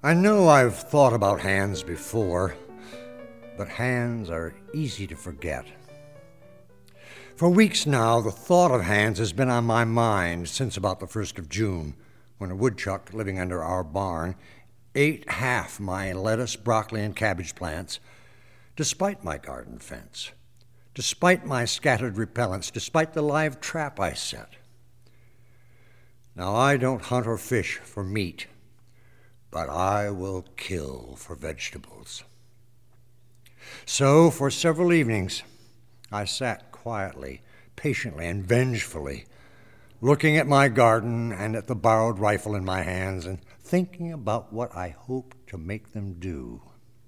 I know I've thought about hands before, but hands are easy to forget. For weeks now, the thought of hands has been on my mind since about the 1st of June, when a woodchuck living under our barn ate half my lettuce, broccoli, and cabbage plants, despite my garden fence, despite my scattered repellents, despite the live trap I set. Now, I don't hunt or fish for meat, but I will kill for vegetables. So, for several evenings, I sat quietly, patiently, and vengefully, looking at my garden and at the borrowed rifle in my hands and thinking about what I hoped to make them do.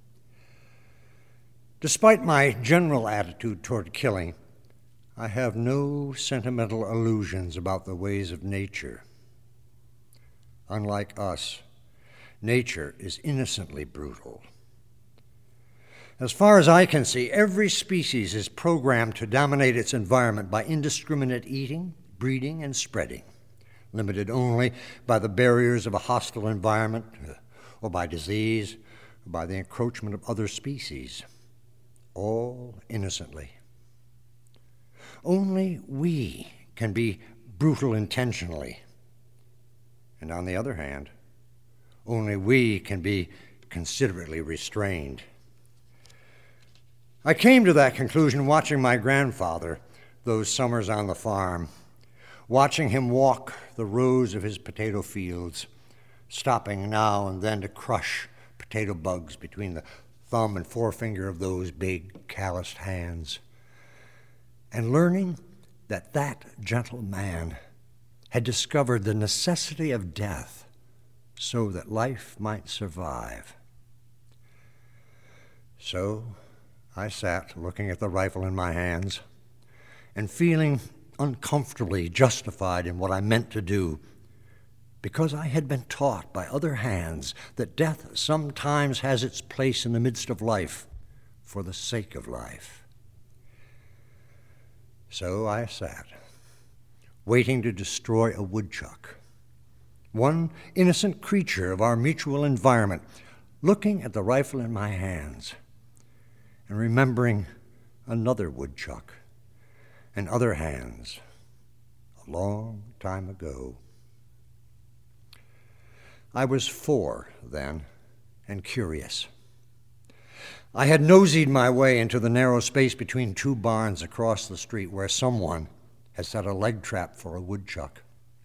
Despite my general attitude toward killing, I have no sentimental illusions about the ways of nature. Unlike us, nature is innocently brutal. As far as I can see, every species is programmed to dominate its environment by indiscriminate eating, breeding, and spreading, limited only by the barriers of a hostile environment, or by disease, or by the encroachment of other species, all innocently. Only we can be brutal intentionally. And on the other hand, only we can be considerately restrained. I came to that conclusion watching my grandfather those summers on the farm, watching him walk the rows of his potato fields, stopping now and then to crush potato bugs between the thumb and forefinger of those big, calloused hands, and learning that that gentle man had discovered the necessity of death so that life might survive. So I sat looking at the rifle in my hands and feeling uncomfortably justified in what I meant to do, because I had been taught by other hands that death sometimes has its place in the midst of life for the sake of life. So I sat, waiting to destroy a woodchuck, one innocent creature of our mutual environment, looking at the rifle in my hands and remembering another woodchuck and other hands a long time ago. I was 4 then, and curious. I had nosied my way into the narrow space between 2 barns across the street where someone had set a leg trap for a woodchuck.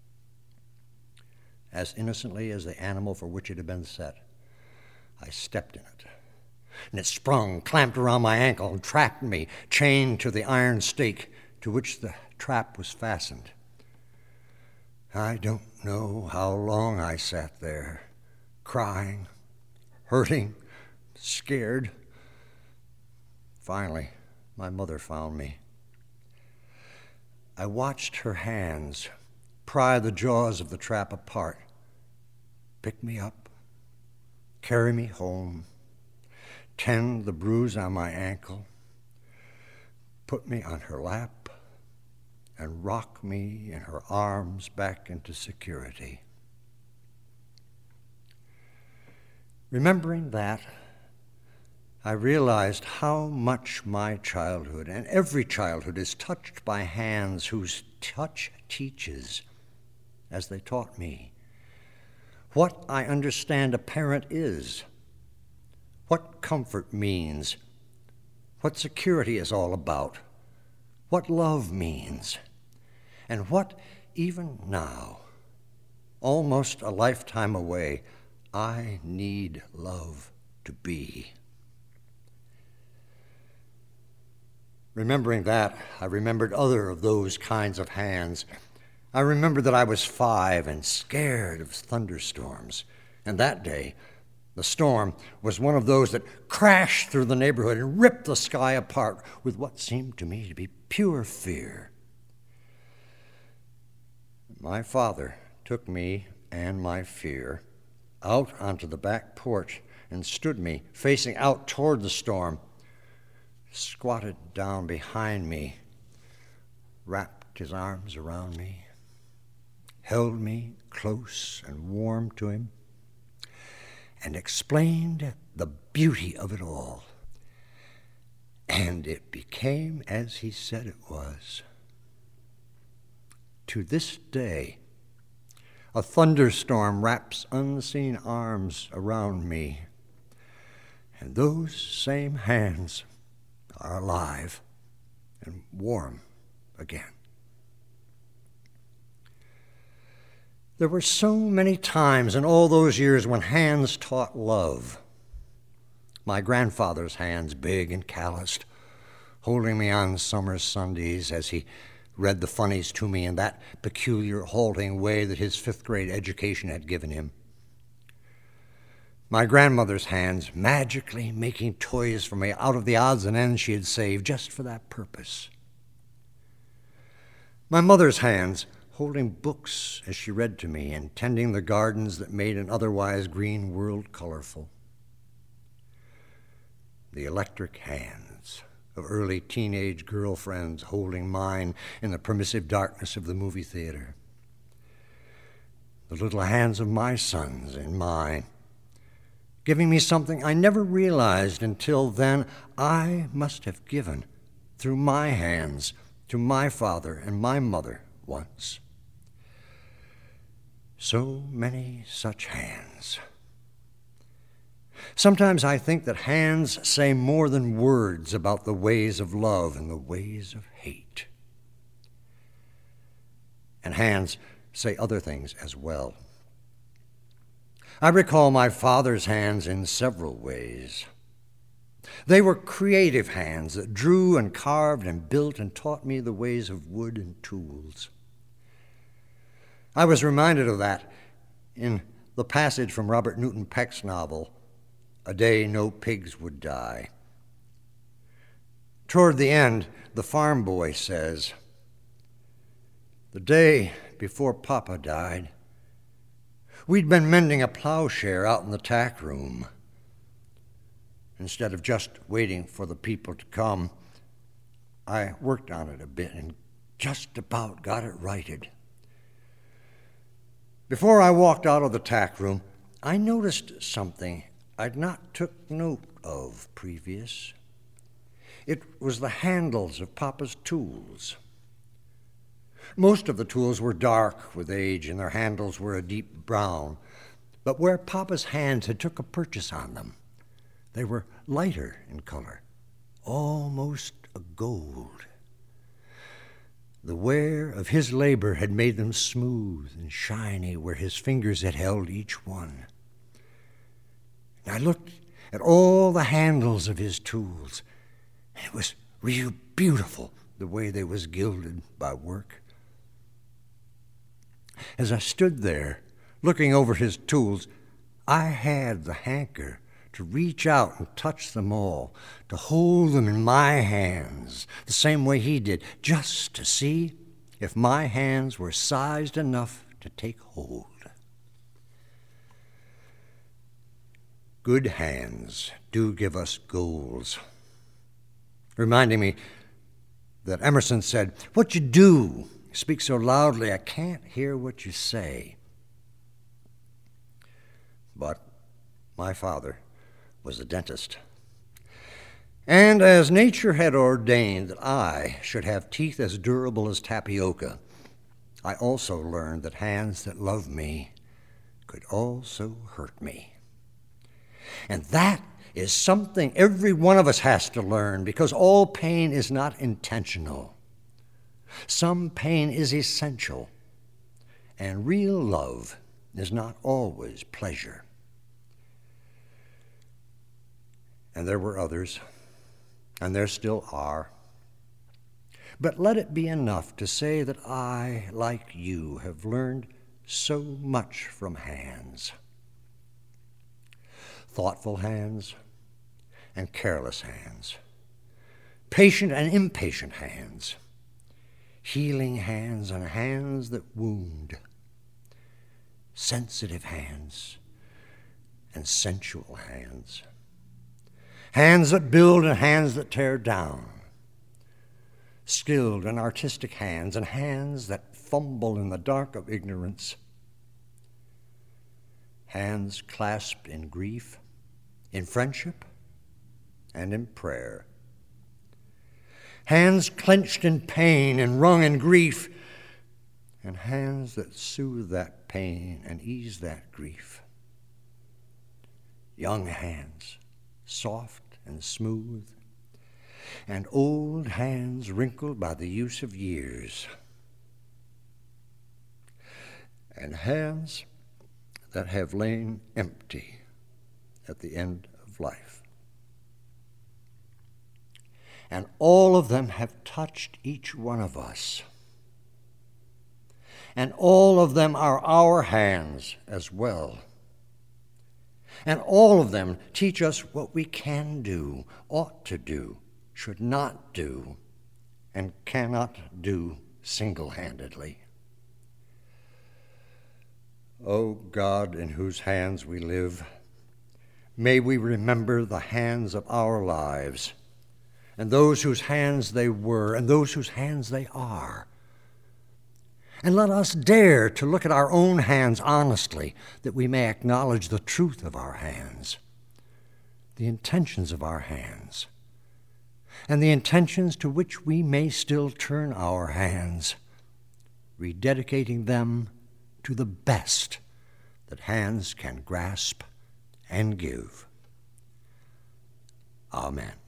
As innocently as the animal for which it had been set, I stepped in it, and it sprung, clamped around my ankle, and trapped me, chained to the iron stake to which the trap was fastened. I don't know how long I sat there, crying, hurting, scared. Finally, my mother found me. I watched her hands pry the jaws of the trap apart, pick me up, carry me home, tend the bruise on my ankle, put me on her lap, and rock me in her arms back into security. Remembering that, I realized how much my childhood, and every childhood, is touched by hands whose touch teaches, as they taught me, what I understand a parent is, what comfort means, what security is all about, what love means, and what, even now, almost a lifetime away, I need love to be. Remembering that, I remembered other of those kinds of hands. I remembered that I was 5 and scared of thunderstorms, and that day, the storm was one of those that crashed through the neighborhood and ripped the sky apart with what seemed to me to be pure fear. My father took me and my fear out onto the back porch and stood me facing out toward the storm, squatted down behind me, wrapped his arms around me, held me close and warm to him, and explained the beauty of it all. And it became as he said it was. To this day, a thunderstorm wraps unseen arms around me, and those same hands are alive and warm again. There were so many times in all those years when hands taught love. My grandfather's hands, big and calloused, holding me on summer Sundays as he read the funnies to me in that peculiar, halting way that his fifth-grade education had given him. My grandmother's hands magically making toys for me out of the odds and ends she had saved just for that purpose. My mother's hands holding books as she read to me and tending the gardens that made an otherwise green world colorful. The electric hands of early teenage girlfriends holding mine in the permissive darkness of the movie theater. The little hands of my sons in mine, giving me something I never realized until then I must have given through my hands to my father and my mother once. So many such hands. Sometimes I think that hands say more than words about the ways of love and the ways of hate. And hands say other things as well. I recall my father's hands in several ways. They were creative hands that drew and carved and built and taught me the ways of wood and tools. I was reminded of that in the passage from Robert Newton Peck's novel, A Day No Pigs Would Die. Toward the end, the farm boy says, "The day before Papa died, we'd been mending a plowshare out in the tack room. Instead of just waiting for the people to come, I worked on it a bit and just about got it righted. Before I walked out of the tack room, I noticed something I'd not took note of previous. It was the handles of Papa's tools. Most of the tools were dark with age, and their handles were a deep brown. But where Papa's hands had took a purchase on them, they were lighter in color, almost a gold. The wear of his labor had made them smooth and shiny where his fingers had held each one. And I looked at all the handles of his tools, and it was real beautiful the way they was gilded by work. As I stood there looking over his tools, I had the hanker to reach out and touch them all, to hold them in my hands the same way he did, just to see if my hands were sized enough to take hold. Good hands do give us goals, reminding me that Emerson said, "What you do, speak so loudly I can't hear what you say." But my father was a dentist. And as nature had ordained that I should have teeth as durable as tapioca, I also learned that hands that love me could also hurt me. And that is something every one of us has to learn, because all pain is not intentional. Some pain is essential, and real love is not always pleasure. And there were others, and there still are. But let it be enough to say that I, like you, have learned so much from hands. Thoughtful hands and careless hands. Patient and impatient hands. Healing hands and hands that wound. Sensitive hands and sensual hands. Hands that build and hands that tear down. Skilled and artistic hands and hands that fumble in the dark of ignorance. hands clasped in grief, in friendship, and in prayer. Hands clenched in pain and wrung in grief, and hands that soothe that pain and ease that grief. Young hands, soft and smooth, and old hands wrinkled by the use of years, and hands that have lain empty at the end of life. And all of them have touched each one of us. And all of them are our hands as well. And all of them teach us what we can do, ought to do, should not do, and cannot do single-handedly. O God, in whose hands we live, may we remember the hands of our lives, and those whose hands they were, and those whose hands they are. And let us dare to look at our own hands honestly, that we may acknowledge the truth of our hands, the intentions of our hands, and the intentions to which we may still turn our hands, rededicating them to the best that hands can grasp and give. Amen.